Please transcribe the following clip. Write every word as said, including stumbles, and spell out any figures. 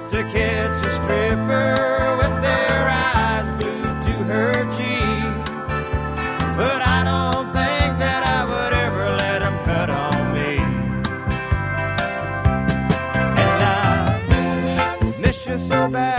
to catch a stripper with their eyes glued to her cheek. But I don't think that I would ever let them cut on me. And I miss you so bad,